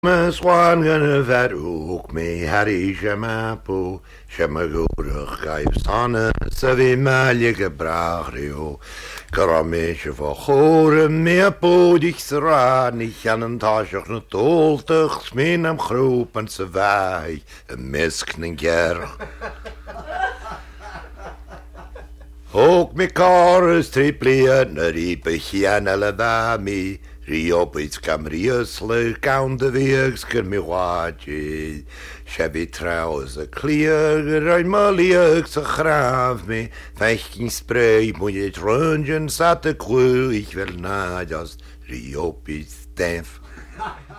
My swan gonna vet ook me Harry Shemapo, Shemagorig gaif sanne, sa vi malje gebrachrio. Karamesje van goren, meer podigs raad, niet aan een tasje na toltig, smeen am groep en se waai, een misknen gerg. Ook me karus tripleer, na riepe chien alabami, Riop iets kamriusle, kaun de weeks kan me waadje. Shabby trouwens een klier, ruim maliek ze graaf me. Vechting spray, moet je het röntgen, zat de crew, ik wil naast Riop iets stef.